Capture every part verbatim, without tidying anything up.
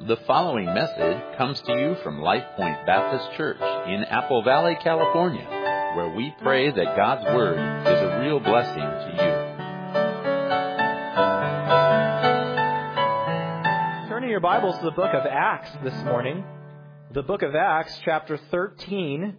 The following message comes to you from Life Point Baptist Church in Apple Valley, California, where we pray that God's Word is a real blessing to you. Turning your Bibles to the book of Acts this morning. The book of Acts, chapter thirteen,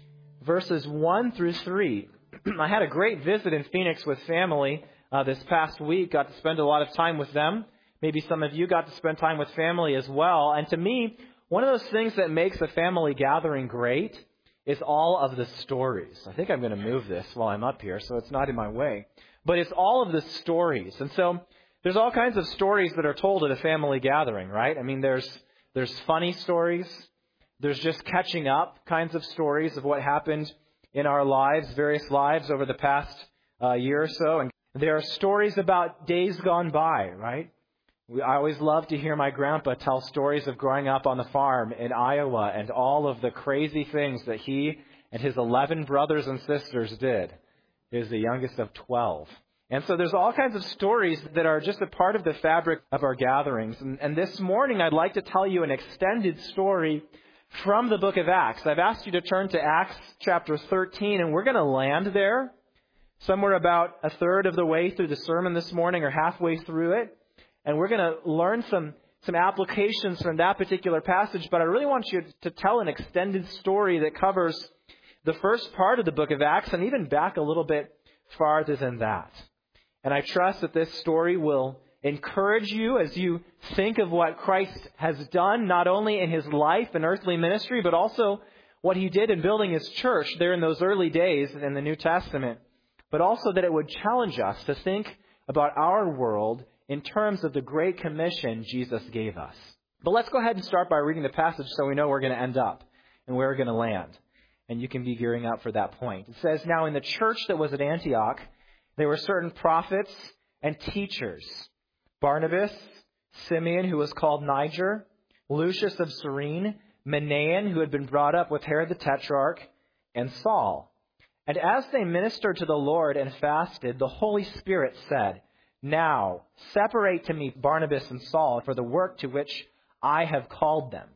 verses one through three. I had a great visit in Phoenix with family uh, this past week. Got to spend a lot of time with them. Maybe some of you got to spend time with family as well. And to me, one of those things that makes a family gathering great is all of the stories. I think I'm going to move this while I'm up here so it's not in my way. But it's all of the stories. And so there's all kinds of stories that are told at a family gathering, right? I mean, there's there's funny stories. There's just catching up kinds of stories of what happened in our lives, various lives over the past uh, year or so. And there are stories about days gone by, right? I always love to hear my grandpa tell stories of growing up on the farm in Iowa and all of the crazy things that he and his eleven brothers and sisters did. He was the youngest of twelve. And so there's all kinds of stories that are just a part of the fabric of our gatherings. And, and this morning I'd like to tell you an extended story from the book of Acts. I've asked you to turn to Acts chapter thirteen, and we're going to land there somewhere about a third of the way through the sermon this morning or halfway through it. And we're going to learn some, some applications from that particular passage. But I really want you to tell an extended story that covers the first part of the book of Acts and even back a little bit farther than that. And I trust that this story will encourage you as you think of what Christ has done, not only in his life and earthly ministry, but also what he did in building his church there in those early days in the New Testament. But also that it would challenge us to think about our world in terms of the Great Commission Jesus gave us. But let's go ahead and start by reading the passage so we know where we're going to end up and where we're going to land. And you can be gearing up for that point. It says, "Now in the church that was at Antioch, there were certain prophets and teachers. Barnabas, Simeon, who was called Niger, Lucius of Cyrene, Manaen, who had been brought up with Herod the Tetrarch, and Saul. And as they ministered to the Lord and fasted, the Holy Spirit said, 'Now, separate to me Barnabas and Saul for the work to which I have called them.'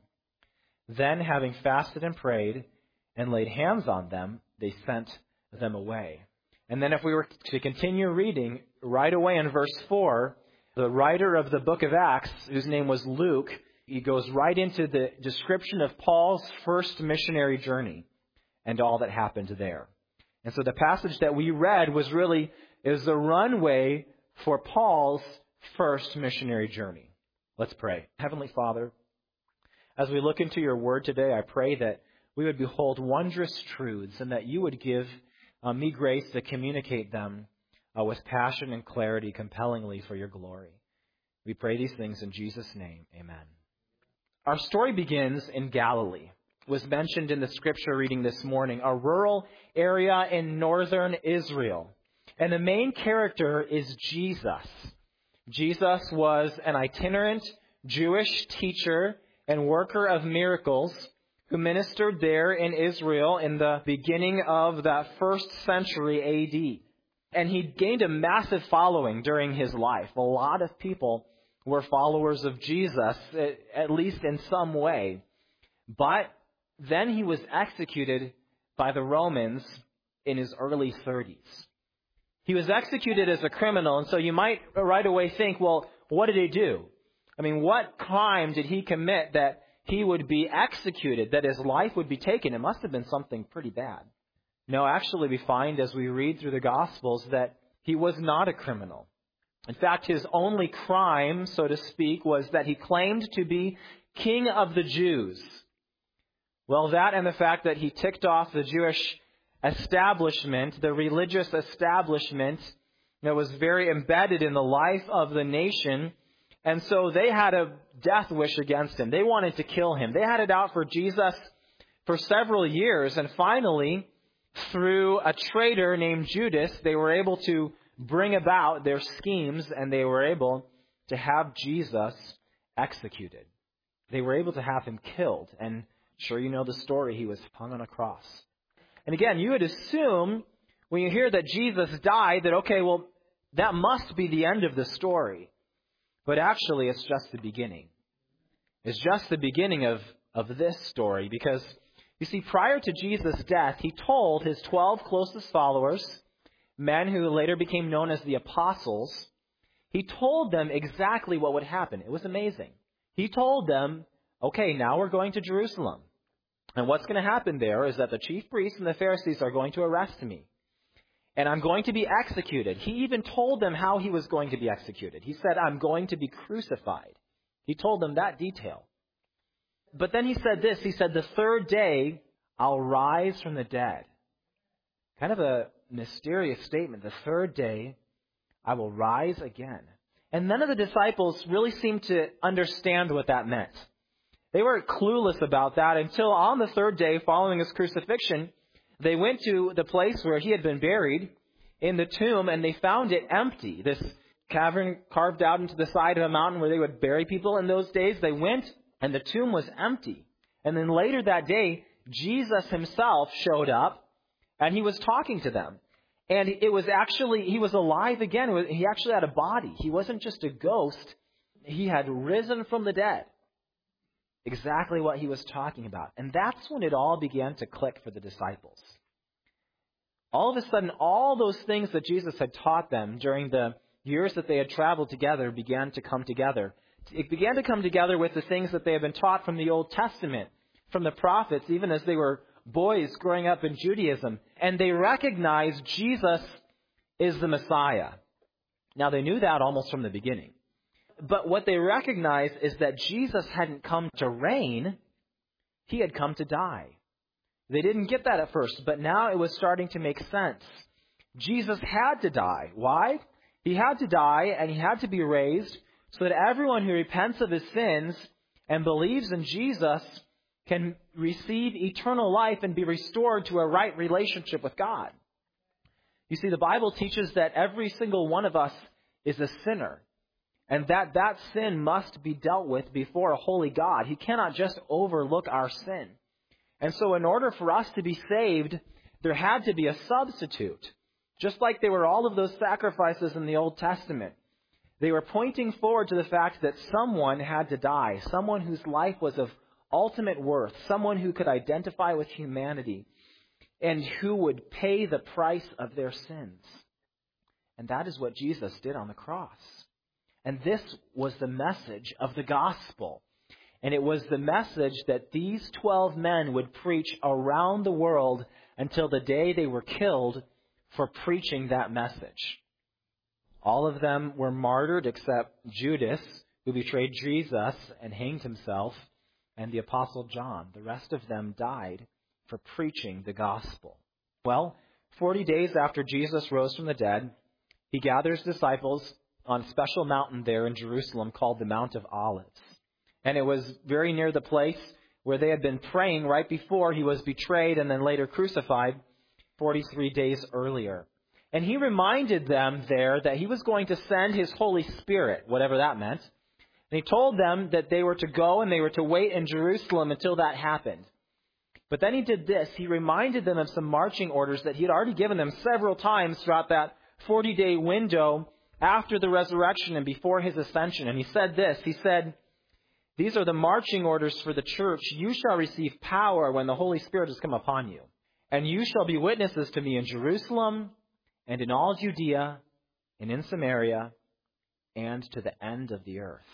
Then, having fasted and prayed and laid hands on them, they sent them away." And then if we were to continue reading, right away in verse four, the writer of the book of Acts, whose name was Luke, he goes right into the description of Paul's first missionary journey and all that happened there. And so the passage that we read was really, is the runway for Paul's first missionary journey. Let's pray. Heavenly Father, as we look into your word today, I pray that we would behold wondrous truths and that you would give uh, me grace to communicate them uh, with passion and clarity compellingly for your glory. We pray these things in Jesus' name. Amen. Our story begins in Galilee. It was mentioned in the scripture reading this morning, a rural area in northern Israel. And the main character is Jesus. Jesus was an itinerant Jewish teacher and worker of miracles who ministered there in Israel in the beginning of that first century A D. And he gained a massive following during his life. A lot of people were followers of Jesus, at least in some way. But then he was executed by the Romans in his early thirties. He was executed as a criminal, and so you might right away think, well, what did he do? I mean, what crime did he commit that he would be executed, that his life would be taken? It must have been something pretty bad. No, actually we find as we read through the Gospels that he was not a criminal. In fact, his only crime, so to speak, was that he claimed to be King of the Jews. Well, that and the fact that he ticked off the Jewish establishment, the religious establishment that was very embedded in the life of the nation. And so they had a death wish against him. They wanted to kill him. They had it out for Jesus for several years. And finally, through a traitor named Judas, they were able to bring about their schemes and they were able to have Jesus executed. They were able to have him killed. And sure, you know the story. He was hung on a cross. And again, you would assume when you hear that Jesus died that, okay, well, that must be the end of the story. But actually, it's just the beginning. is just the beginning of, of this story, because you see, prior to Jesus' death, he told his twelve closest followers, men who later became known as the apostles, he told them exactly what would happen. It was amazing. He told them, okay, now we're going to Jerusalem. And what's going to happen there is that the chief priests and the Pharisees are going to arrest me. And I'm going to be executed. He even told them how he was going to be executed. He said, I'm going to be crucified. He told them that detail. But then he said this. He said, the third day, I'll rise from the dead. Kind of a mysterious statement. The third day, I will rise again. And none of the disciples really seemed to understand what that meant. They were clueless about that until on the third day following his crucifixion, they went to the place where he had been buried in the tomb, and they found it empty. This cavern carved out into the side of a mountain where they would bury people in those days. They went, and the tomb was empty. And then later that day, Jesus himself showed up, and he was talking to them. And it was actually, he was alive again. He actually had a body. He wasn't just a ghost. He had risen from the dead. Exactly what he was talking about. And that's when it all began to click for the disciples. All of a sudden, all those things that Jesus had taught them during the years that they had traveled together began to come together. It began to come together with the things that they had been taught from the Old Testament, from the prophets, even as they were boys growing up in Judaism. And they recognized Jesus is the Messiah. Now, they knew that almost from the beginning. But what they recognized is that Jesus hadn't come to reign. He had come to die. They didn't get that at first, but now it was starting to make sense. Jesus had to die. Why? He had to die, and he had to be raised so that everyone who repents of his sins and believes in Jesus can receive eternal life and be restored to a right relationship with God. You see, the Bible teaches that every single one of us is a sinner, and that that sin must be dealt with before a holy God. He cannot just overlook our sin. And so in order for us to be saved, there had to be a substitute. Just like there were all of those sacrifices in the Old Testament. They were pointing forward to the fact that someone had to die. Someone whose life was of ultimate worth. Someone who could identify with humanity. And who would pay the price of their sins. And that is what Jesus did on the cross. And this was the message of the gospel. And it was the message that these twelve men would preach around the world until the day they were killed for preaching that message. All of them were martyred except Judas, who betrayed Jesus and hanged himself, and the Apostle John. The rest of them died for preaching the gospel. Well, forty days after Jesus rose from the dead, he gathers disciples on a special mountain there in Jerusalem called the Mount of Olives. And it was very near the place where they had been praying right before he was betrayed and then later crucified forty-three days earlier. And he reminded them there that he was going to send his Holy Spirit, whatever that meant. And he told them that they were to go and they were to wait in Jerusalem until that happened. But then he did this. He reminded them of some marching orders that he had already given them several times throughout that forty-day window after the resurrection and before his ascension. And he said this. He said, "These are the marching orders for the church. You shall receive power when the Holy Spirit has come upon you. And you shall be witnesses to me in Jerusalem and in all Judea and in Samaria and to the end of the earth."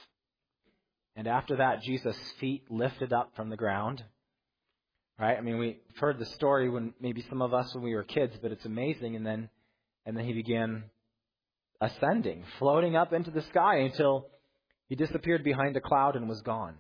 And after that, Jesus' feet lifted up from the ground. Right? I mean, we've heard the story when maybe some of us when we were kids, but it's amazing. And then, and then he began ascending, floating up into the sky until he disappeared behind a cloud and was gone.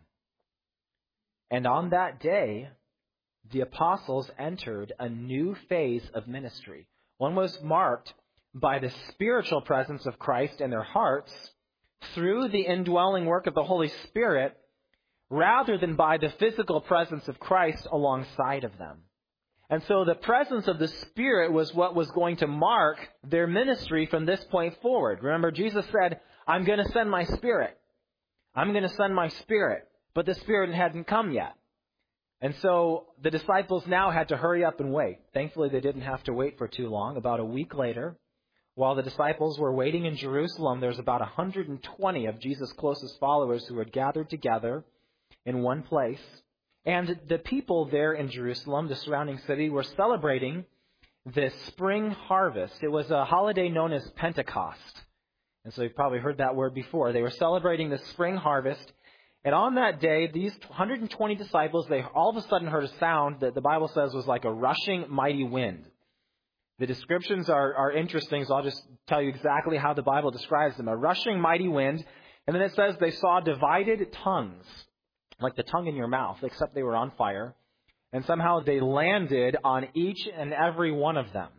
And on that day, the apostles entered a new phase of ministry. One was marked by the spiritual presence of Christ in their hearts through the indwelling work of the Holy Spirit, rather than by the physical presence of Christ alongside of them. And so the presence of the Spirit was what was going to mark their ministry from this point forward. Remember, Jesus said, "I'm going to send my Spirit. I'm going to send my Spirit." But the Spirit hadn't come yet. And so the disciples now had to hurry up and wait. Thankfully, they didn't have to wait for too long. About a week later, while the disciples were waiting in Jerusalem, there's about one hundred twenty of Jesus' closest followers who had gathered together. in one place. And the people there in Jerusalem, the surrounding city, were celebrating the spring harvest. It was a holiday known as Pentecost. And so you've probably heard that word before. They were celebrating the spring harvest. And on that day, these one hundred twenty disciples, they all of a sudden heard a sound that the Bible says was like a rushing mighty wind. The descriptions are, are interesting, so I'll just tell you exactly how the Bible describes them. A rushing mighty wind. And then it says they saw divided tongues, like the tongue in your mouth, except they were on fire. And somehow they landed on each and every one of them.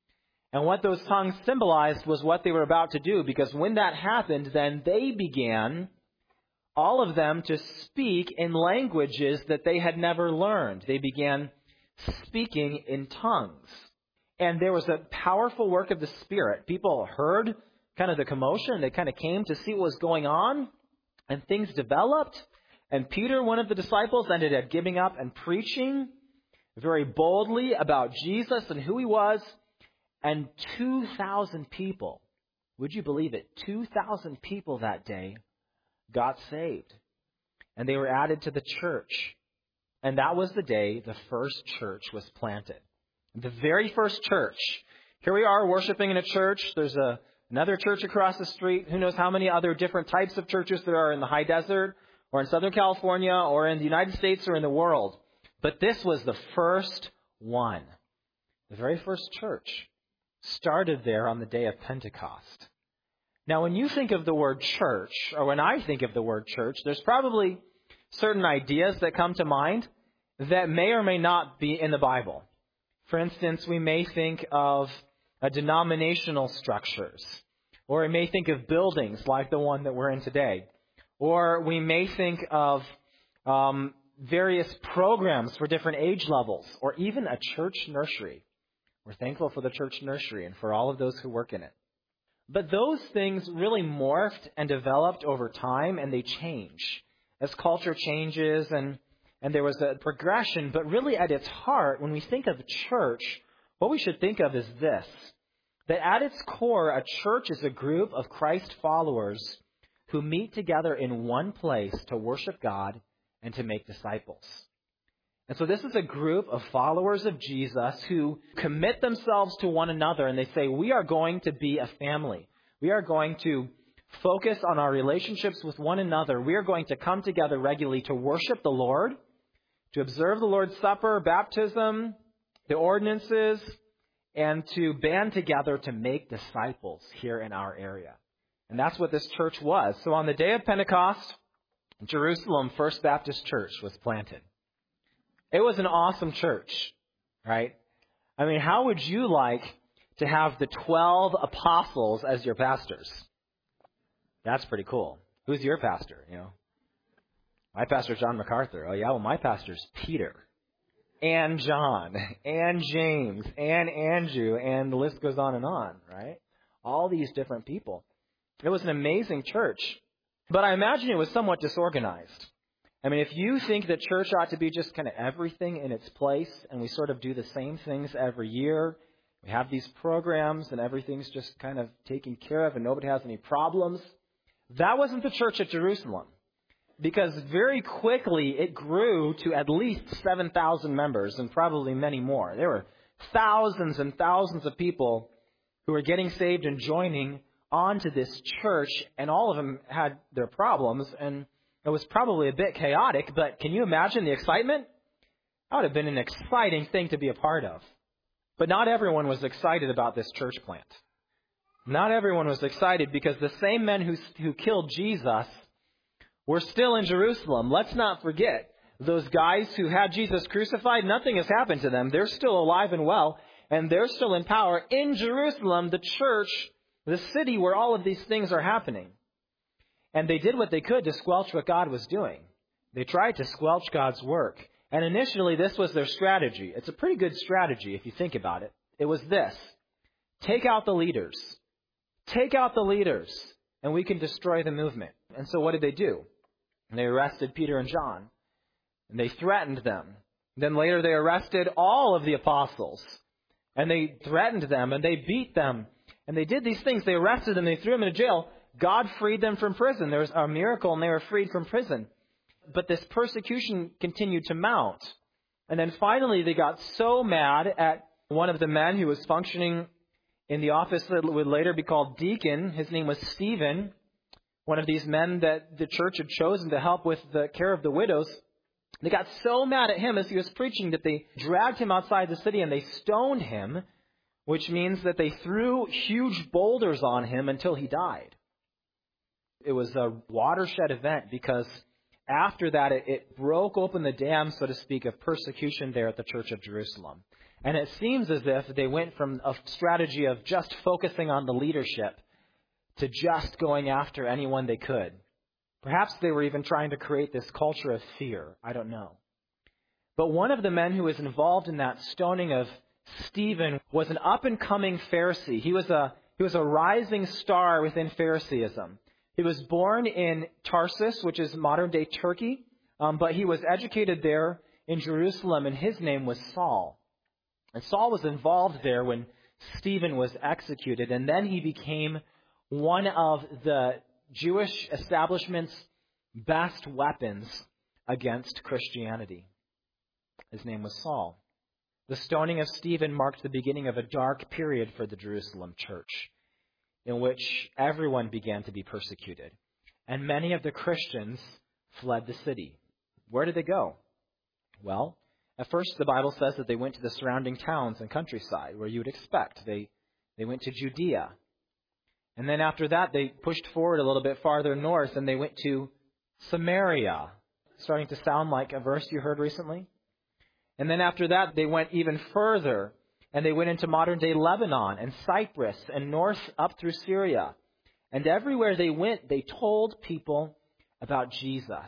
And what those tongues symbolized was what they were about to do, because when that happened, then they began, all of them, to speak in languages that they had never learned. They began speaking in tongues. And there was a powerful work of the Spirit. People heard kind of the commotion. They kind of came to see what was going on, and things developed. And Peter, one of the disciples, ended up giving up and preaching very boldly about Jesus and who he was. And two thousand people, would you believe it, two thousand people that day got saved. And they were added to the church. And that was the day the first church was planted. The very first church. Here we are worshiping in a church. There's a, another church across the street. Who knows how many other different types of churches there are in the high desert, or in Southern California, or in the United States, or in the world. But this was the first one. The very first church started there on the day of Pentecost. Now, when you think of the word church, or when I think of the word church, there's probably certain ideas that come to mind that may or may not be in the Bible. For instance, we may think of uh, denominational structures, or we may think of buildings like the one that we're in today, or we may think of um, various programs for different age levels, or even a church nursery. We're thankful for the church nursery and for all of those who work in it. But those things really morphed and developed over time, and they change as culture changes, and, and there was a progression. But really at its heart, when we think of church, what we should think of is this, that at its core, a church is a group of Christ followers who meet together in one place to worship God and to make disciples. And so this is a group of followers of Jesus who commit themselves to one another, and they say, we are going to be a family. We are going to focus on our relationships with one another. We are going to come together regularly to worship the Lord, to observe the Lord's Supper, baptism, the ordinances, and to band together to make disciples here in our area. And that's what this church was. So on the day of Pentecost, Jerusalem First Baptist Church was planted. It was an awesome church, right? I mean, how would you like to have the twelve apostles as your pastors? That's pretty cool. Who's your pastor, you know? My pastor's John MacArthur. Oh, yeah, well, my pastor's Peter. And John. And James. And Andrew. And the list goes on and on, right? All these different people. It was an amazing church. But I imagine it was somewhat disorganized. I mean, if you think that church ought to be just kind of everything in its place, and we sort of do the same things every year, we have these programs and everything's just kind of taken care of and nobody has any problems, that wasn't the church at Jerusalem. Because very quickly it grew to at least seven thousand members and probably many more. There were thousands and thousands of people who were getting saved and joining onto this church, and all of them had their problems, and it was probably a bit chaotic, but can you imagine the excitement? That would have been an exciting thing to be a part of. But not everyone was excited about this church plant. Not everyone was excited because the same men who, who killed Jesus were still in Jerusalem. Let's not forget, those guys who had Jesus crucified, nothing has happened to them. They're still alive and well, and they're still in power in Jerusalem, the church, the city where all of these things are happening. And they did what they could to squelch what God was doing. They tried to squelch God's work. And initially, this was their strategy. It's a pretty good strategy if you think about it. It was this. Take out the leaders. Take out the leaders, and we can destroy the movement. And so what did they do? They arrested Peter and John, and they threatened them. Then later they arrested all of the apostles, and they threatened them, and they beat them. And they did these things. They arrested them. They threw them into jail. God freed them from prison. There was a miracle, and they were freed from prison. but this persecution continued to mount. And then finally they got so mad at one of the men who was functioning in the office that would later be called deacon. His name was Stephen, one of these men that the church had chosen to help with the care of the widows. They got so mad at him as he was preaching that they dragged him outside the city and they stoned him, which means that they threw huge boulders on him until he died. It was a watershed event because after that it, it broke open the dam, so to speak, of persecution there at the Church of Jerusalem. And it seems as if they went from a strategy of just focusing on the leadership to just going after anyone they could. Perhaps they were even trying to create this culture of fear. I don't know. But one of the men who was involved in that stoning of Stephen was an up-and-coming Pharisee. He was a he was a rising star within Phariseeism. He was born in Tarsus, which is modern-day Turkey, um, but he was educated there in Jerusalem, and his name was Saul. And Saul was involved there when Stephen was executed, and then he became one of the Jewish establishment's best weapons against Christianity. His name was Saul. The stoning of Stephen marked the beginning of a dark period for the Jerusalem church, in which everyone began to be persecuted. And many of the Christians fled the city. Where did they go? Well, at first the Bible says that they went to the surrounding towns and countryside, where you would expect. They, they went to Judea. And then after that, they pushed forward a little bit farther north, and they went to Samaria. Starting to sound like a verse you heard recently. And then after that, they went even further, and they went into modern-day Lebanon and Cyprus and north up through Syria. And everywhere they went, they told people about Jesus.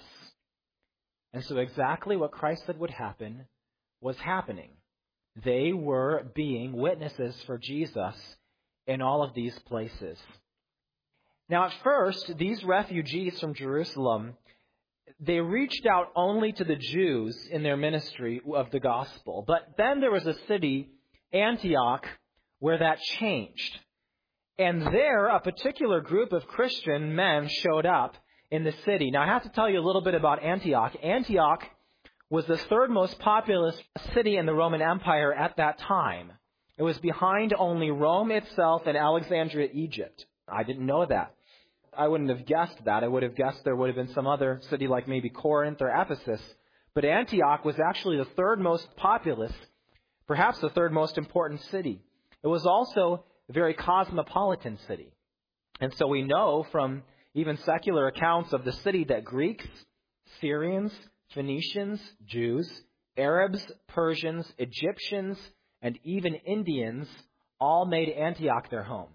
And so exactly what Christ said would happen was happening. They were being witnesses for Jesus in all of these places. Now, at first, these refugees from Jerusalem, they reached out only to the Jews in their ministry of the gospel. But then there was a city, Antioch, where that changed. And there, a particular group of Christian men showed up in the city. Now, I have to tell you a little bit about Antioch. Antioch was the third most populous city in the Roman Empire at that time. It was behind only Rome itself and Alexandria, Egypt. I didn't know that. I wouldn't have guessed that. I would have guessed there would have been some other city like maybe Corinth or Ephesus. But Antioch was actually the third most populous, perhaps the third most important city. It was also a very cosmopolitan city. And so we know from even secular accounts of the city that Greeks, Syrians, Phoenicians, Jews, Arabs, Persians, Egyptians, and even Indians all made Antioch their home.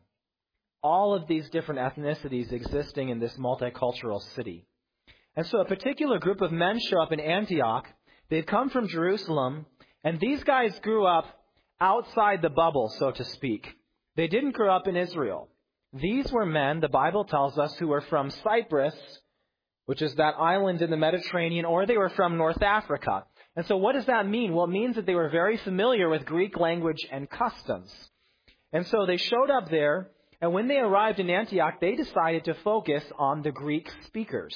All of these different ethnicities existing in this multicultural city. And so a particular group of men show up in Antioch. They'd come from Jerusalem, and these guys grew up outside the bubble, so to speak. They didn't grow up in Israel. These were men, the Bible tells us, who were from Cyprus, which is that island in the Mediterranean, or they were from North Africa. And so what does that mean? Well, it means that they were very familiar with Greek language and customs. And so they showed up there, and when they arrived in Antioch, they decided to focus on the Greek speakers.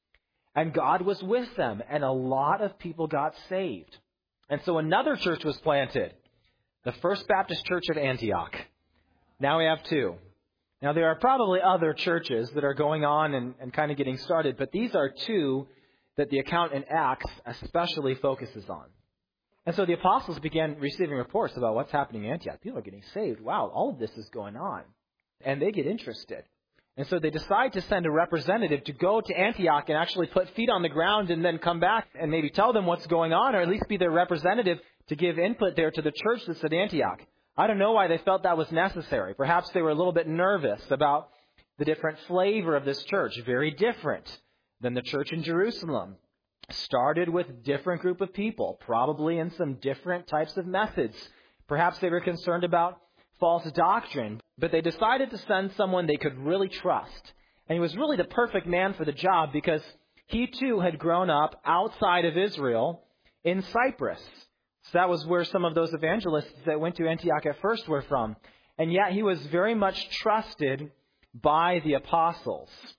And God was with them, and a lot of people got saved. And so another church was planted, the First Baptist Church of Antioch. Now we have two. Now there are probably other churches that are going on and, and kind of getting started, but these are two that the account in Acts especially focuses on. And so the apostles began receiving reports about what's happening in Antioch. People are getting saved. Wow, all of this is going on. And they get interested. And so they decide to send a representative to go to Antioch and actually put feet on the ground and then come back and maybe tell them what's going on, or at least be their representative to give input there to the church that's at Antioch. I don't know why they felt that was necessary. Perhaps they were a little bit nervous about the different flavor of this church. Very different than the church in Jerusalem. Started with a different group of people, probably in some different types of methods. Perhaps they were concerned about false doctrine, but they decided to send someone they could really trust. And he was really the perfect man for the job because he too had grown up outside of Israel in Cyprus. So that was where some of those evangelists that went to Antioch at first were from. And yet he was very much trusted by the apostles.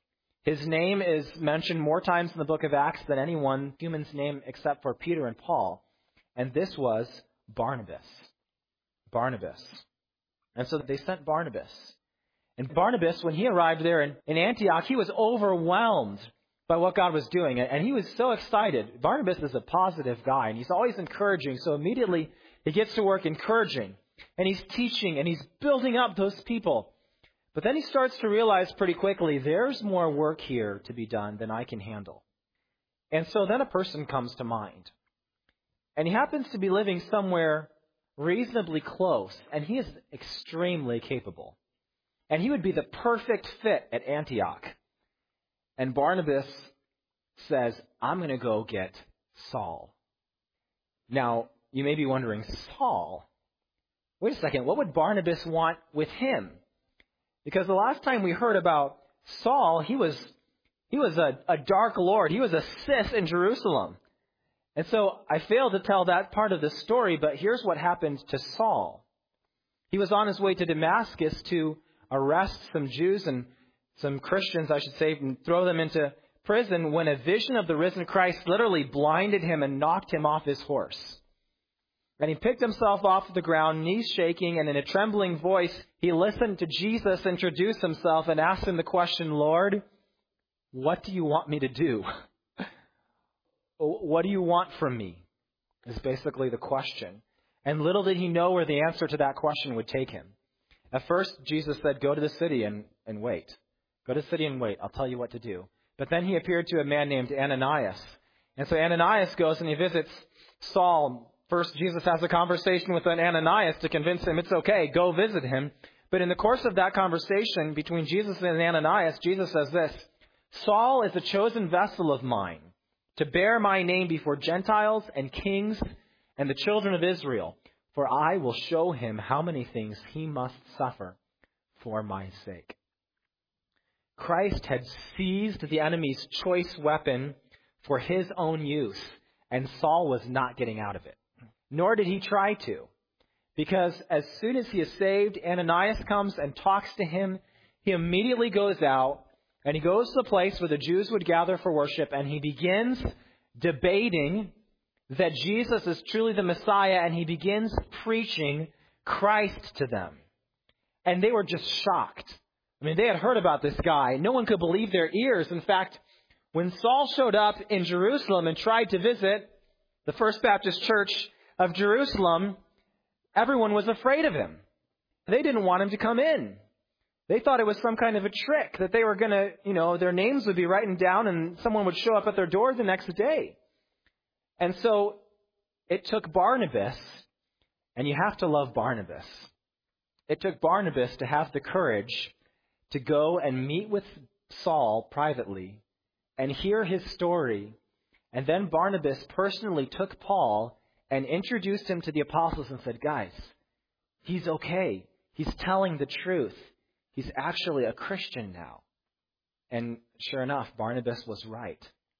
His name is mentioned more times in the book of Acts than any one human's name except for Peter and Paul. And this was Barnabas. Barnabas. And so they sent Barnabas. And Barnabas, when he arrived there in, in Antioch, he was overwhelmed by what God was doing. And he was so excited. Barnabas is a positive guy, and he's always encouraging. So immediately he gets to work encouraging. And he's teaching, and he's building up those people. But then he starts to realize pretty quickly, there's more work here to be done than I can handle. And so then a person comes to mind. And he happens to be living somewhere reasonably close, and he is extremely capable. And he would be the perfect fit at Antioch. And Barnabas says, I'm going to go get Saul. Now, you may be wondering, Saul? Wait a second, what would Barnabas want with him? Because the last time we heard about Saul, he was he was a, a dark lord. He was a Sith in Jerusalem. And so I failed to tell that part of the story, but here's what happened to Saul. He was on his way to Damascus to arrest some Jews and some Christians, I should say, and throw them into prison when a vision of the risen Christ literally blinded him and knocked him off his horse. And he picked himself off the ground, knees shaking, and in a trembling voice, he listened to Jesus introduce himself and asked him the question, Lord, what do you want me to do? What do you want from me? Is basically the question. And little did he know where the answer to that question would take him. At first, Jesus said, go to the city and, and wait. Go to the city and wait. I'll tell you what to do. But then he appeared to a man named Ananias. And so Ananias goes and he visits Saul. First, Jesus has a conversation with Ananias to convince him it's okay, go visit him. But in the course of that conversation between Jesus and Ananias, Jesus says this, Saul is a chosen vessel of mine to bear my name before Gentiles and kings and the children of Israel, for I will show him how many things he must suffer for my sake. Christ had seized the enemy's choice weapon for his own use, and Saul was not getting out of it. Nor did he try to, because as soon as he is saved, Ananias comes and talks to him. He immediately goes out, and he goes to the place where the Jews would gather for worship, and he begins debating that Jesus is truly the Messiah, and he begins preaching Christ to them. And they were just shocked. I mean, they had heard about this guy. No one could believe their ears. In fact, when Saul showed up in Jerusalem and tried to visit the First Baptist Church of Jerusalem, everyone was afraid of him. They didn't want him to come in. They thought it was some kind of a trick, that they were going to, you know, their names would be written down and someone would show up at their door the next day. And so it took Barnabas, and you have to love Barnabas. It took Barnabas to have the courage to go and meet with Saul privately and hear his story. And then Barnabas personally took Paul and introduced him to the apostles and said, guys, he's okay. He's telling the truth. He's actually a Christian now. And sure enough, Barnabas was right.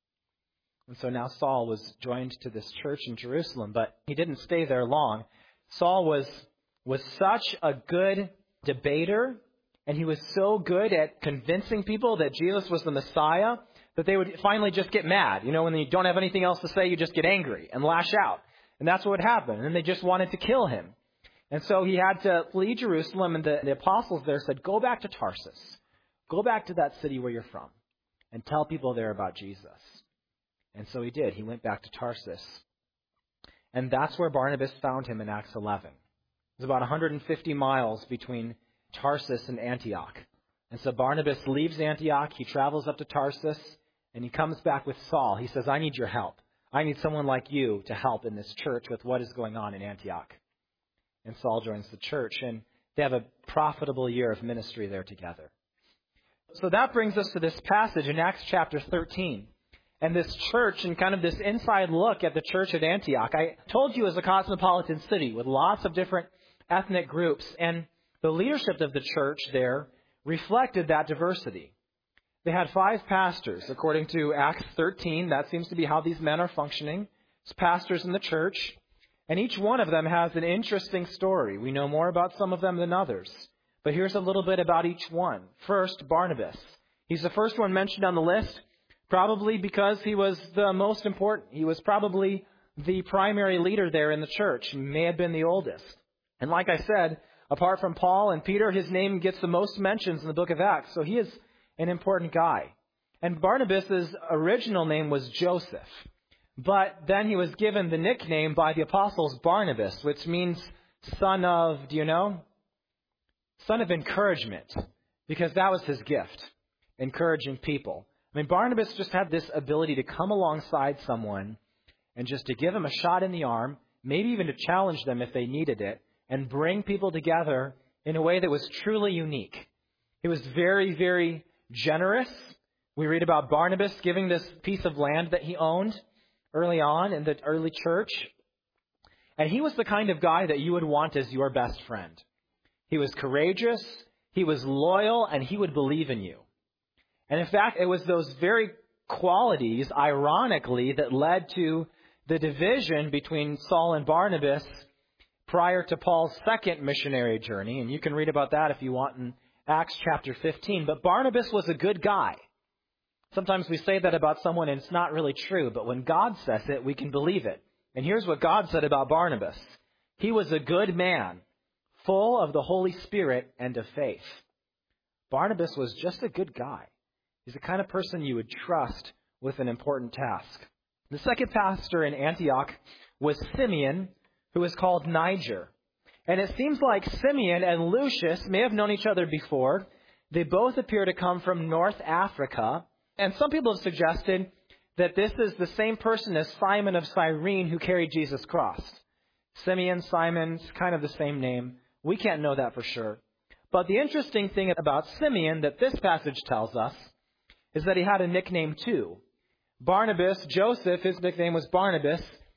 And so now Saul was joined to this church in Jerusalem, but he didn't stay there long. Saul was, was such a good debater, and he was so good at convincing people that Jesus was the Messiah, that they would finally just get mad. You know, when you don't have anything else to say, you just get angry and lash out. And that's what happened. And they just wanted to kill him. And so he had to flee Jerusalem, and the, the apostles there said, go back to Tarsus. Go back to that city where you're from and tell people there about Jesus. And so he did. He went back to Tarsus. And that's where Barnabas found him in Acts eleven. It's about one hundred fifty miles between Tarsus and Antioch. And so Barnabas leaves Antioch. He travels up to Tarsus, and he comes back with Saul. He says, I need your help. I need someone like you to help in this church with what is going on in Antioch. And Saul joins the church, and they have a profitable year of ministry there together. So that brings us to this passage in Acts chapter thirteen. And this church, and kind of this inside look at the church at Antioch. I told you it was a cosmopolitan city with lots of different ethnic groups. And the leadership of the church there reflected that diversity. They had five pastors. According to Acts thirteen, that seems to be how these men are functioning. It's pastors in the church. And each one of them has an interesting story. We know more about some of them than others. But here's a little bit about each one. First, Barnabas. He's the first one mentioned on the list, probably because he was the most important. He was probably the primary leader there in the church. He may have been the oldest. And like I said, apart from Paul and Peter, his name gets the most mentions in the book of Acts. So he is an important guy. And Barnabas' original name was Joseph. But then he was given the nickname by the apostles Barnabas, which means son of, do you know? Son of encouragement. Because that was his gift, encouraging people. I mean, Barnabas just had this ability to come alongside someone and just to give them a shot in the arm, maybe even to challenge them if they needed it, and bring people together in a way that was truly unique. He was very, very generous. We read about Barnabas giving this piece of land that he owned early on in the early church. And he was the kind of guy that you would want as your best friend. He was courageous, he was loyal, and he would believe in you. And in fact, it was those very qualities, ironically, that led to the division between Saul and Barnabas prior to Paul's second missionary journey. And you can read about that if you want in Acts chapter fifteen. But Barnabas was a good guy. Sometimes we say that about someone and it's not really true. But when God says it, we can believe it. And here's what God said about Barnabas. He was a good man, full of the Holy Spirit and of faith. Barnabas was just a good guy. He's the kind of person you would trust with an important task. The second pastor in Antioch was Simeon, who was called Niger. And it seems like Simeon and Lucius may have known each other before. They both appear to come from North Africa. And some people have suggested that this is the same person as Simon of Cyrene who carried Jesus' cross. Simeon, Simon, kind of the same name. We can't know that for sure. But the interesting thing about Simeon that this passage tells us is that he had a nickname too. Barnabas, Joseph, his nickname was Barnabas.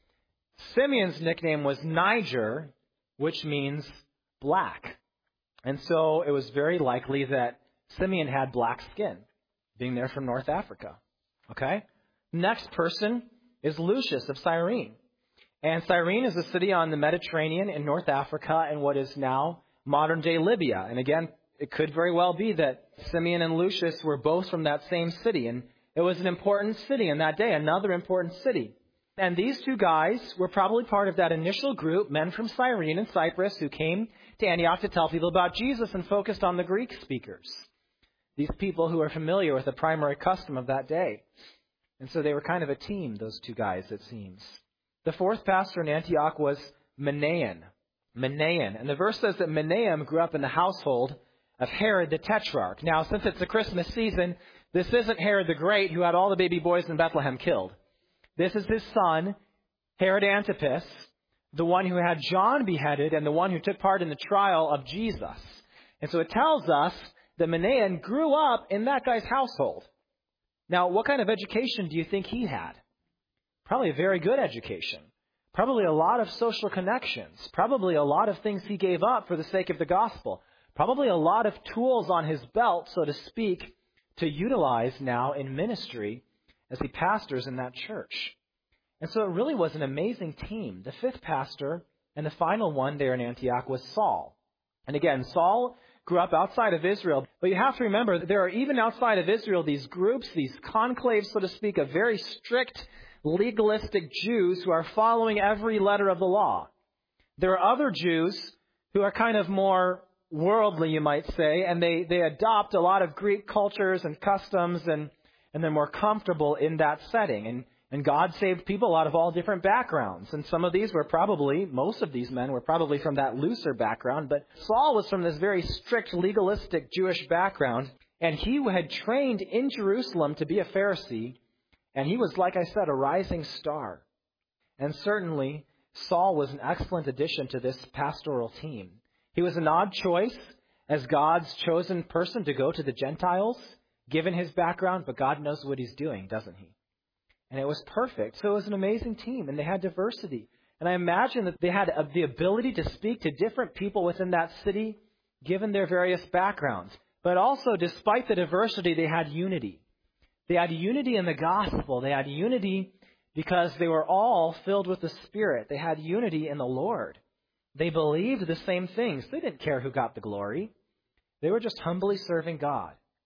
Simeon's nickname was Niger, which means black. And so it was very likely that Simeon had black skin, being there from North Africa. Okay? Next person is Lucius of Cyrene. And Cyrene is a city on the Mediterranean in North Africa in what is now modern-day Libya. And again, it could very well be that Simeon and Lucius were both from that same city. And it was an important city in that day, another important city. And these two guys were probably part of that initial group, men from Cyrene and Cyprus, who came to Antioch to tell people about Jesus and focused on the Greek speakers. These people who are familiar with the primary custom of that day. And so they were kind of a team, those two guys, it seems. The fourth pastor in Antioch was Manaen. Manaen. And the verse says that Manaen grew up in the household of Herod the Tetrarch. Now, since it's the Christmas season, this isn't Herod the Great who had all the baby boys in Bethlehem killed. This is his son, Herod Antipas, the one who had John beheaded and the one who took part in the trial of Jesus. And so it tells us that Manaen grew up in that guy's household. Now, what kind of education do you think he had? Probably a very good education. Probably a lot of social connections. Probably a lot of things he gave up for the sake of the gospel. Probably a lot of tools on his belt, so to speak, to utilize now in ministry as he pastors in that church. And so it really was an amazing team. The fifth pastor and the final one there in Antioch was Saul. And again, Saul grew up outside of Israel. But you have to remember that there are even outside of Israel these groups, these conclaves, so to speak, of very strict, legalistic Jews who are following every letter of the law. There are other Jews who are kind of more worldly, you might say, and they, they adopt a lot of Greek cultures and customs, and, and they're more comfortable in that setting. And, and God saved people out of all different backgrounds. And some of these were probably, most of these men were probably from that looser background, but Saul was from this very strict, legalistic Jewish background, and he had trained in Jerusalem to be a Pharisee, and he was, like I said, a rising star. And certainly, Saul was an excellent addition to this pastoral team. He was an odd choice as God's chosen person to go to the Gentiles, given his background, but God knows what he's doing, doesn't he? And it was perfect. So it was an amazing team, and they had diversity. And I imagine that they had the ability to speak to different people within that city, given their various backgrounds. But also, despite the diversity, they had unity. They had unity in the gospel. They had unity because they were all filled with the Spirit. They had unity in the Lord. They believed the same things. They didn't care who got the glory. They were just humbly serving God.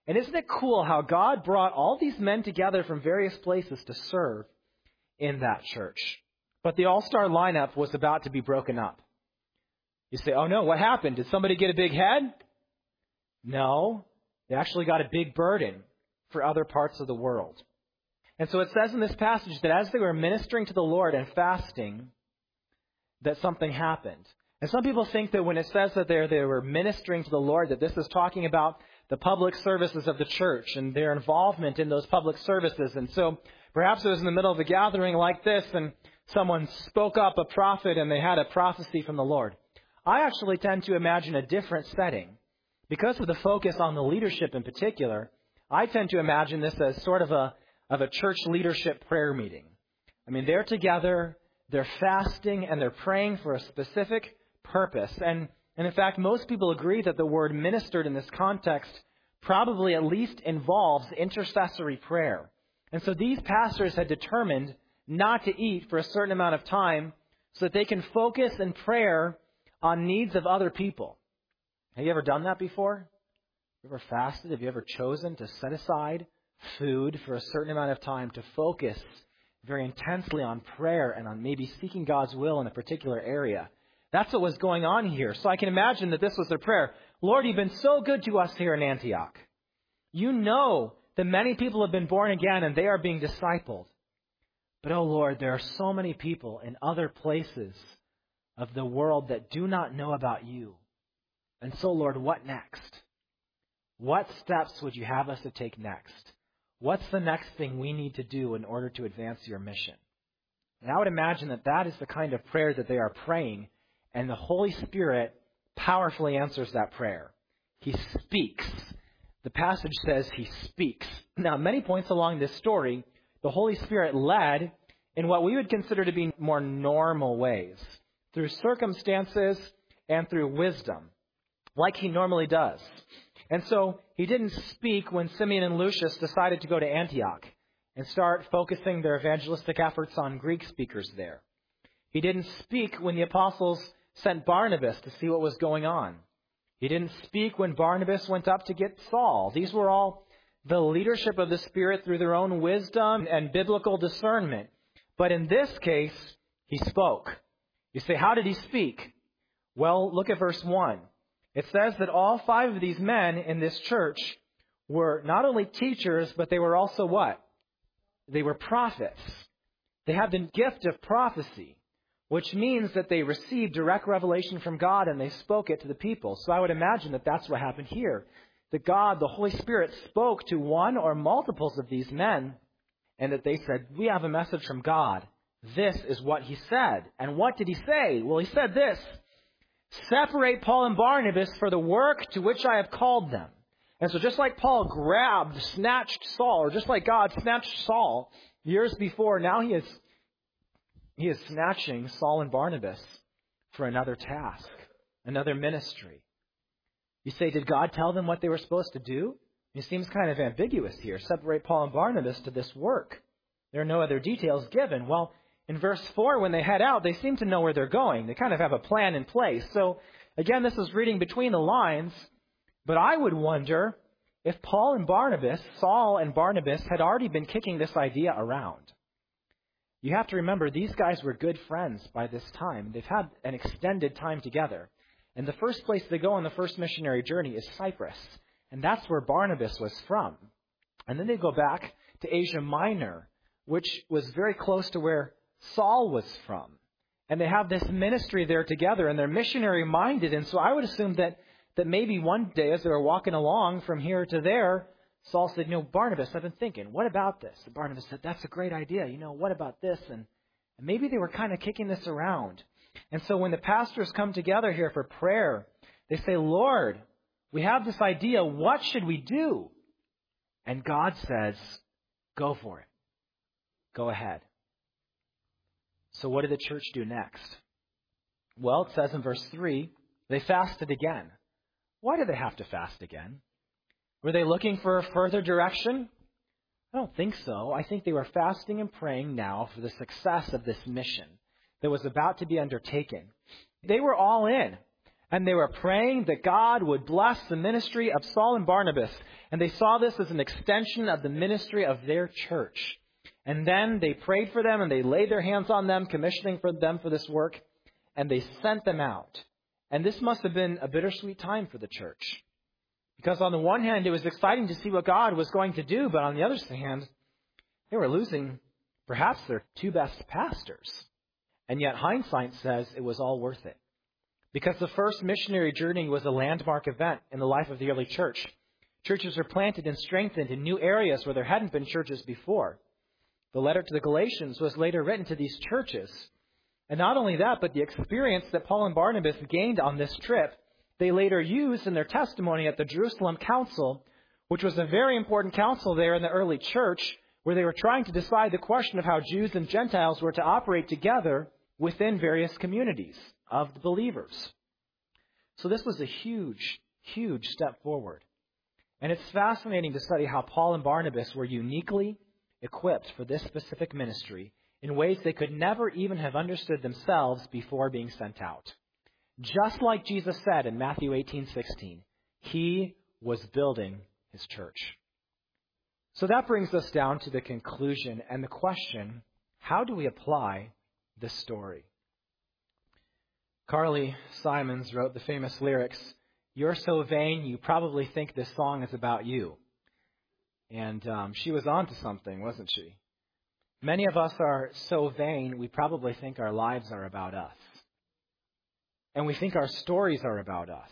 And isn't it cool how God brought all these men together from various places to serve in that church? But the all-star lineup was about to be broken up. You say, oh no, what happened? Did somebody get a big head? No, they actually got a big burden for other parts of the world. And so it says in this passage that as they were ministering to the Lord and fasting, that something happened. And some people think that when it says that they they were ministering to the Lord, that this is talking about the public services of the church and their involvement in those public services. And so perhaps it was in the middle of a gathering like this and someone spoke up, a prophet, and they had a prophecy from the Lord. I actually tend to imagine a different setting. Because of the focus on the leadership in particular, I tend to imagine this as sort of a of a church leadership prayer meeting. I mean, they're together, they're fasting, and they're praying for a specific purpose. And, and in fact, most people agree that the word ministered in this context probably at least involves intercessory prayer. And so these pastors had determined not to eat for a certain amount of time so that they can focus in prayer on needs of other people. Have you ever done that before? Have you ever fasted? Have you ever chosen to set aside food for a certain amount of time to focus very intensely on prayer and on maybe seeking God's will in a particular area? That's what was going on here. So I can imagine that this was their prayer. Lord, you've been so good to us here in Antioch. You know that many people have been born again and they are being discipled. But, oh Lord, there are so many people in other places of the world that do not know about you. And so, Lord, what next? What steps would you have us to take next? What's the next thing we need to do in order to advance your mission? And I would imagine that that is the kind of prayer that they are praying, and the Holy Spirit powerfully answers that prayer. He speaks. The passage says he speaks. Now, many points along this story, the Holy Spirit led in what we would consider to be more normal ways, through circumstances and through wisdom, like he normally does. And so he didn't speak when Simeon and Lucius decided to go to Antioch and start focusing their evangelistic efforts on Greek speakers there. He didn't speak when the apostles sent Barnabas to see what was going on. He didn't speak when Barnabas went up to get Saul. These were all the leadership of the Spirit through their own wisdom and biblical discernment. But in this case, he spoke. You say, how did he speak? Well, look at verse one. It says that all five of these men in this church were not only teachers, but they were also what? They were prophets. They had the gift of prophecy, which means that they received direct revelation from God and they spoke it to the people. So I would imagine that that's what happened here. That God, the Holy Spirit, spoke to one or multiples of these men and that they said, we have a message from God. This is what he said. And what did he say? Well, he said this. Separate Paul and Barnabas for the work to which I have called them. And so just like Paul grabbed, snatched Saul, or just like God snatched Saul years before, now he is, he is snatching Saul and Barnabas for another task, another ministry. You say, did God tell them what they were supposed to do? It seems kind of ambiguous here. Separate Paul and Barnabas to this work. There are no other details given. Well, in verse four, when they head out, they seem to know where they're going. They kind of have a plan in place. So, again, this is reading between the lines. But I would wonder if Paul and Barnabas, Saul and Barnabas, had already been kicking this idea around. You have to remember, these guys were good friends by this time. They've had an extended time together. And the first place they go on the first missionary journey is Cyprus. And that's where Barnabas was from. And then they go back to Asia Minor, which was very close to where Saul was from. And they have this ministry there together, and they're missionary-minded. And so I would assume that, that maybe one day as they were walking along from here to there, Saul said, you know, Barnabas, I've been thinking, what about this? And Barnabas said, that's a great idea. You know, what about this? And, and maybe they were kind of kicking this around. And so when the pastors come together here for prayer, they say, Lord, we have this idea. What should we do? And God says, go for it. Go ahead. So what did the church do next? Well, it says in verse three, they fasted again. Why did they have to fast again? Were they looking for a further direction? I don't think so. I think they were fasting and praying now for the success of this mission that was about to be undertaken. They were all in. And they were praying that God would bless the ministry of Saul and Barnabas. And they saw this as an extension of the ministry of their church. And then they prayed for them and they laid their hands on them, commissioning for them for this work. And they sent them out. And this must have been a bittersweet time for the church. Because on the one hand, it was exciting to see what God was going to do. But on the other hand, they were losing perhaps their two best pastors. And yet hindsight says it was all worth it. Because the first missionary journey was a landmark event in the life of the early church. Churches were planted and strengthened in new areas where there hadn't been churches before. The letter to the Galatians was later written to these churches. And not only that, but the experience that Paul and Barnabas gained on this trip, they later used in their testimony at the Jerusalem Council, which was a very important council there in the early church, where they were trying to decide the question of how Jews and Gentiles were to operate together within various communities of the believers. So this was a huge, huge step forward. And it's fascinating to study how Paul and Barnabas were uniquely equipped for this specific ministry in ways they could never even have understood themselves before being sent out. Just like Jesus said in Matthew eighteen sixteen, he was building his church. So that brings us down to the conclusion and the question, how do we apply this story? Carly Simons wrote the famous lyrics, "You're so vain, you probably think this song is about you." And um, she was on to something, wasn't she? Many of us are so vain, we probably think our lives are about us. And we think our stories are about us.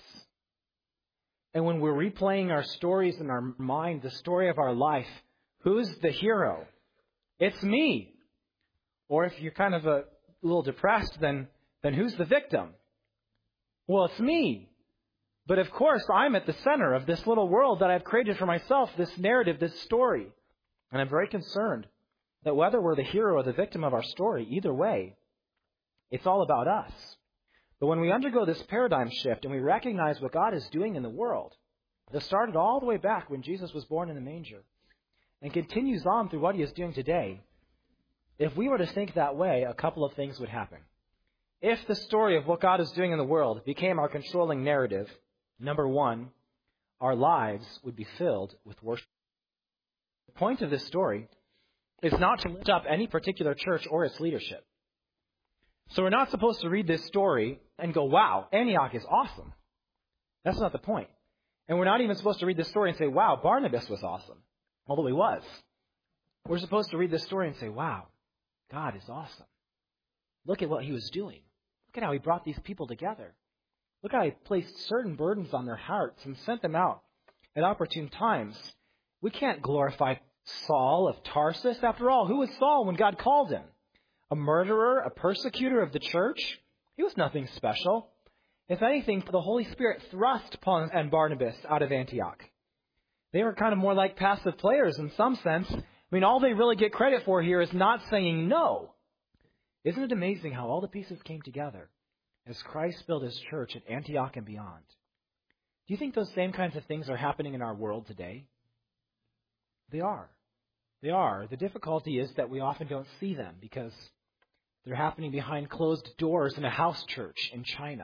And when we're replaying our stories in our mind, the story of our life, who's the hero? It's me. Or if you're kind of a little depressed, then, then who's the victim? Well, it's me. But of course, I'm at the center of this little world that I've created for myself, this narrative, this story. And I'm very concerned that whether we're the hero or the victim of our story, either way, it's all about us. But when we undergo this paradigm shift and we recognize what God is doing in the world, that started all the way back when Jesus was born in a manger and continues on through what he is doing today, if we were to think that way, a couple of things would happen. If the story of what God is doing in the world became our controlling narrative, number one, our lives would be filled with worship. The point of this story is not to lift up any particular church or its leadership. So we're not supposed to read this story and go, wow, Antioch is awesome. That's not the point. And we're not even supposed to read this story and say, wow, Barnabas was awesome. Although he was. We're supposed to read this story and say, wow, God is awesome. Look at what he was doing. Look at how he brought these people together. Look how he placed certain burdens on their hearts and sent them out at opportune times. We can't glorify Saul of Tarsus. After all, who was Saul when God called him? A murderer, a persecutor of the church? He was nothing special. If anything, the Holy Spirit thrust Paul and Barnabas out of Antioch. They were kind of more like passive players in some sense. I mean, all they really get credit for here is not saying no. Isn't it amazing how all the pieces came together as Christ built his church at Antioch and beyond? Do you think those same kinds of things are happening in our world today? They are. They are. The difficulty is that we often don't see them because they're happening behind closed doors in a house church in China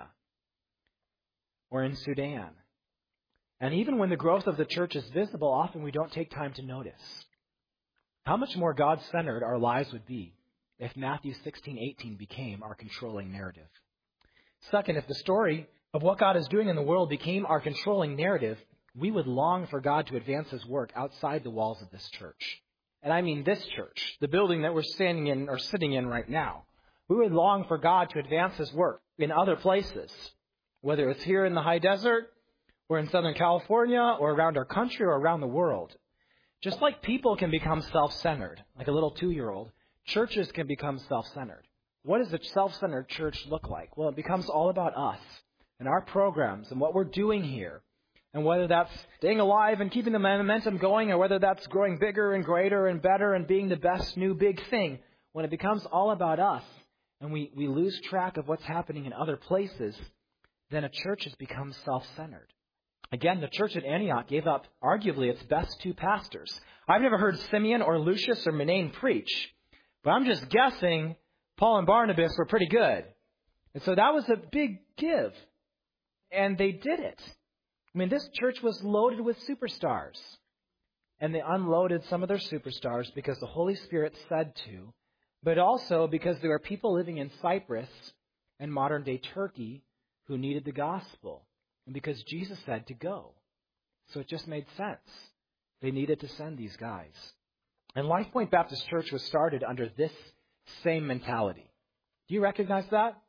or in Sudan. And even when the growth of the church is visible, often we don't take time to notice. How much more God-centered our lives would be if Matthew sixteen eighteen became our controlling narrative. Second, if the story of what God is doing in the world became our controlling narrative, we would long for God to advance his work outside the walls of this church. And I mean this church, the building that we're standing in or sitting in right now. We would long for God to advance his work in other places, whether it's here in the high desert or in Southern California or around our country or around the world. Just like people can become self-centered, like a little two-year-old, churches can become self-centered. What does a self-centered church look like? Well, it becomes all about us and our programs and what we're doing here. And whether that's staying alive and keeping the momentum going, or whether that's growing bigger and greater and better and being the best new big thing, when it becomes all about us and we, we lose track of what's happening in other places, then a church has become self-centered. Again, the church at Antioch gave up arguably its best two pastors. I've never heard Simeon or Lucius or Manaen preach, but I'm just guessing Paul and Barnabas were pretty good. And so that was a big give. and they did it. I mean, this church was loaded with superstars. And they unloaded some of their superstars because the Holy Spirit said to, but also because there were people living in Cyprus and modern-day Turkey who needed the gospel, and because Jesus said to go. So it just made sense. They needed to send these guys. And Life Point Baptist Church was started under this same mentality. Do you recognize that?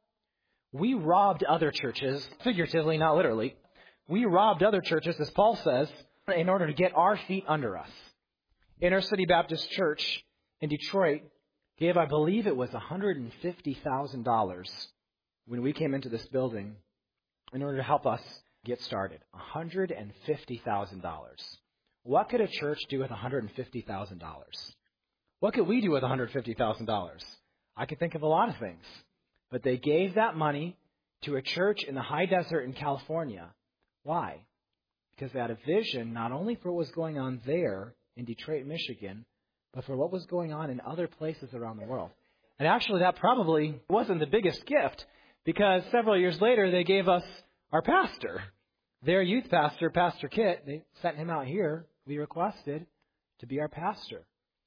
We robbed other churches, figuratively, not literally. We robbed other churches, as Paul says, in order to get our feet under us. Inner City Baptist Church in Detroit gave, I believe it was one hundred fifty thousand dollars when we came into this building in order to help us get started. one hundred fifty thousand dollars. What could a church do with one hundred fifty thousand dollars? What could we do with one hundred fifty thousand dollars? I can think of a lot of things. But they gave that money to a church in the high desert in California. Why? Because they had a vision not only for what was going on there in Detroit, Michigan, but for what was going on in other places around the world. And actually, that probably wasn't the biggest gift, because several years later, they gave us our pastor. Their youth pastor, Pastor Kit, they sent him out here, we requested, to be our pastor.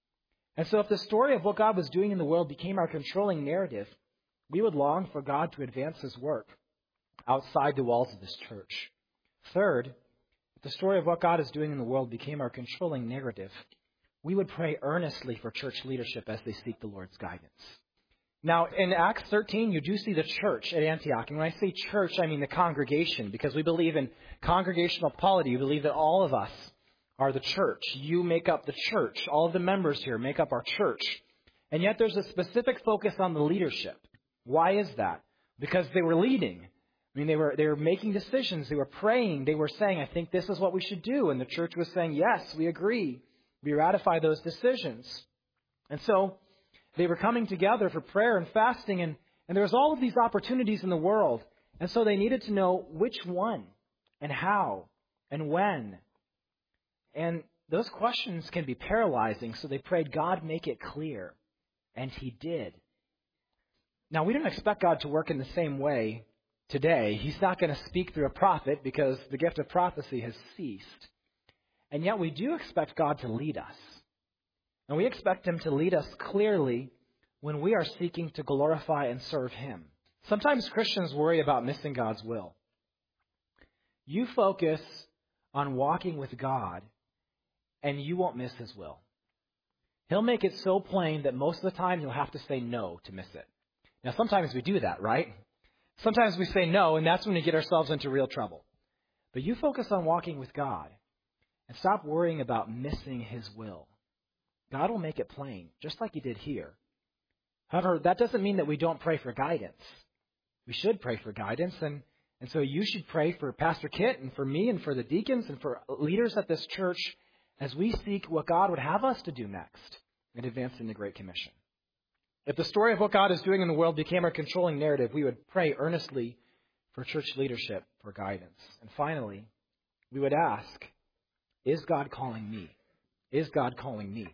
And so if the story of what God was doing in the world became our controlling narrative, we would long for God to advance His work outside the walls of this church. Third, if the story of what God is doing in the world became our controlling narrative, we would pray earnestly for church leadership as they seek the Lord's guidance. Now, in Acts thirteen, you do see the church at Antioch. And when I say church, I mean the congregation, because we believe in congregational polity. We believe that all of us are the church. You make up the church. All of the members here make up our church. And yet there's a specific focus on the leadership. Why is that? Because they were leading. I mean, they were they were making decisions. They were praying. They were saying, I think this is what we should do. And the church was saying, yes, we agree. We ratify those decisions. And so they were coming together for prayer and fasting. And, and there was all of these opportunities in the world. And so they needed to know which one and how and when. And those questions can be paralyzing. So they prayed, God, make it clear. And He did. Now, we don't expect God to work in the same way today. He's not going to speak through a prophet because the gift of prophecy has ceased. And yet we do expect God to lead us. And we expect Him to lead us clearly when we are seeking to glorify and serve Him. Sometimes Christians worry about missing God's will. You focus on walking with God, and you won't miss His will. He'll make it so plain that most of the time you'll have to say no to miss it. Now, sometimes we do that, right? Sometimes we say no, and that's when we get ourselves into real trouble. But you focus on walking with God and stop worrying about missing His will. God will make it plain, just like He did here. However, that doesn't mean that we don't pray for guidance. We should pray for guidance, and, and so you should pray for Pastor Kit and for me and for the deacons and for leaders at this church as we seek what God would have us to do next in advancing the Great Commission. If the story of what God is doing in the world became our controlling narrative, we would pray earnestly for church leadership for guidance. And finally, we would ask, is God calling me? Is God calling me?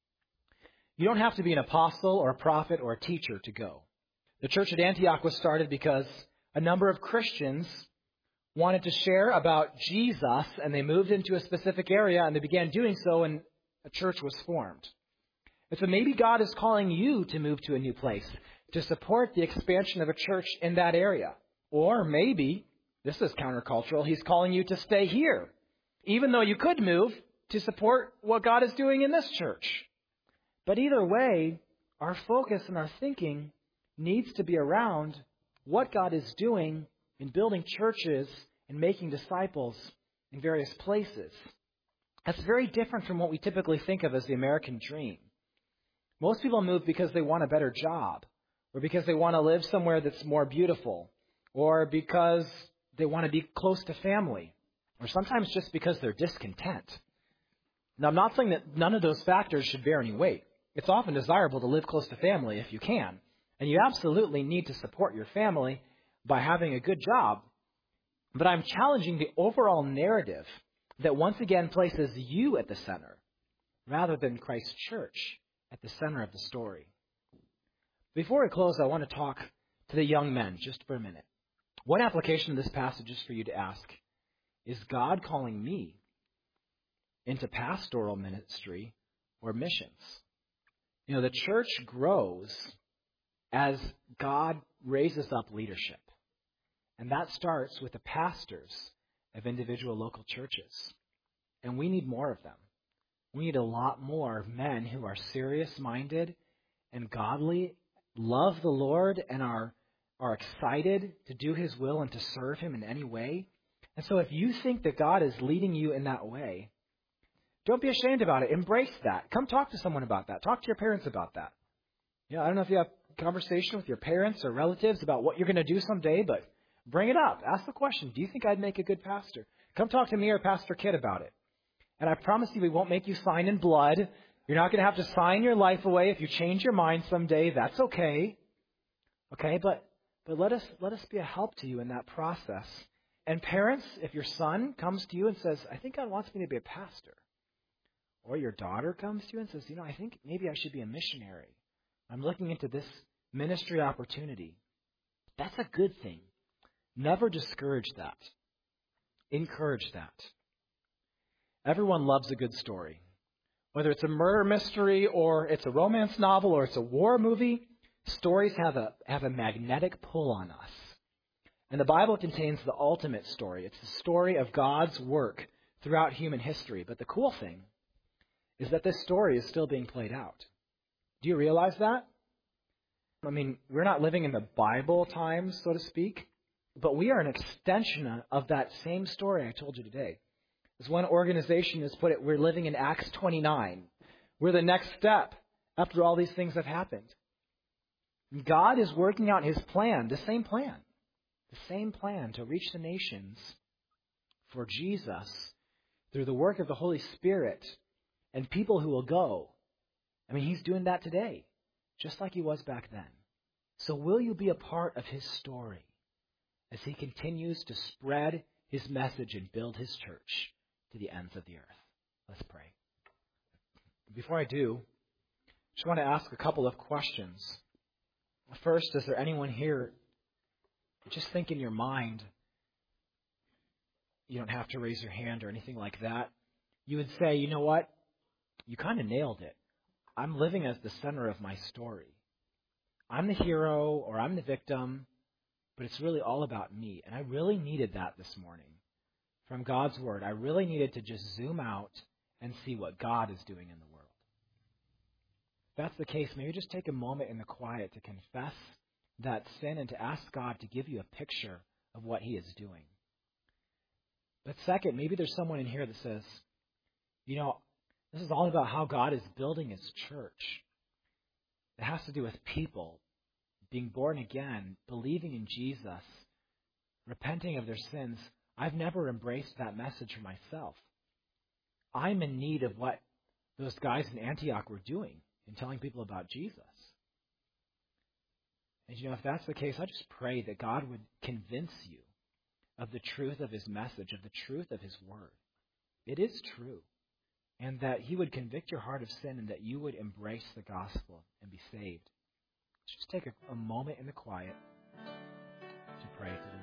You don't have to be an apostle or a prophet or a teacher to go. The church at Antioch was started because a number of Christians wanted to share about Jesus, and they moved into a specific area, and they began doing so, and a church was formed. And so maybe God is calling you to move to a new place to support the expansion of a church in that area. Or maybe, this is countercultural, He's calling you to stay here, even though you could move to support what God is doing in this church. But either way, our focus and our thinking needs to be around what God is doing in building churches and making disciples in various places. That's very different from what we typically think of as the American dream. Most people move because they want a better job, or because they want to live somewhere that's more beautiful, or because they want to be close to family, or sometimes just because they're discontent. Now, I'm not saying that none of those factors should bear any weight. It's often desirable to live close to family if you can, and you absolutely need to support your family by having a good job. But I'm challenging the overall narrative that once again places you at the center, rather than Christ's church at the center of the story. Before I close, I want to talk to the young men just for a minute. One application of this passage is for you to ask, is God calling me into pastoral ministry or missions? You know, the church grows as God raises up leadership. And that starts with the pastors of individual local churches. And we need more of them. We need a lot more men who are serious-minded and godly, love the Lord, and are, are excited to do His will and to serve Him in any way. And so if you think that God is leading you in that way, don't be ashamed about it. Embrace that. Come talk to someone about that. Talk to your parents about that. You know, I don't know if you have a conversation with your parents or relatives about what you're going to do someday, but bring it up. Ask the question, do you think I'd make a good pastor? Come talk to me or Pastor Kid about it. And I promise you we won't make you sign in blood. You're not going to have to sign your life away if you change your mind someday. That's okay. Okay, but but let us let us be a help to you in that process. And parents, if your son comes to you and says, I think God wants me to be a pastor, or your daughter comes to you and says, you know, I think maybe I should be a missionary. I'm looking into this ministry opportunity. That's a good thing. Never discourage that. Encourage that. Everyone loves a good story. Whether it's a murder mystery or it's a romance novel or it's a war movie, stories have a have a magnetic pull on us. And the Bible contains the ultimate story. It's the story of God's work throughout human history. But the cool thing is that this story is still being played out. Do you realize that? I mean, we're not living in the Bible times, so to speak, but we are an extension of that same story I told you today. As one organization has put it, we're living in Acts twenty-nine. We're the next step after all these things have happened. God is working out His plan, the same plan, the same plan to reach the nations for Jesus through the work of the Holy Spirit and people who will go. I mean, He's doing that today, just like He was back then. So will you be a part of His story as He continues to spread His message and build His church to the ends of the earth? Let's pray. Before I do, I just want to ask a couple of questions. First, is there anyone here, just think in your mind, you don't have to raise your hand or anything like that, you would say, you know what, you kind of nailed it. I'm living as the center of my story. I'm the hero or I'm the victim, but it's really all about me. And I really needed that this morning. From God's Word, I really needed to just zoom out and see what God is doing in the world. If that's the case, maybe just take a moment in the quiet to confess that sin and to ask God to give you a picture of what He is doing. But second, maybe there's someone in here that says, you know, this is all about how God is building His church. It has to do with people being born again, believing in Jesus, repenting of their sins. I've never embraced that message for myself. I'm in need of what those guys in Antioch were doing in telling people about Jesus. And you know, if that's the case, I just pray that God would convince you of the truth of His message, of the truth of His Word. It is true. And that He would convict your heart of sin and that you would embrace the gospel and be saved. Just take a, a moment in the quiet to pray to the Lord.